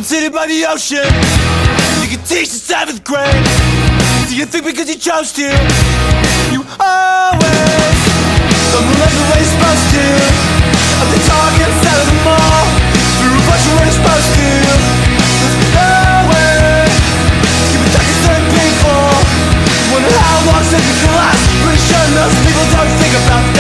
sitting by the ocean. You can teach the 7th grade. Do you think because you chose to, you always don't live the way you're supposed to? Of the target side of the mall, through what you weren't supposed to. There's no way to keep it talking certain people. Wonder how long since you can last. Pretty sure most people don't think about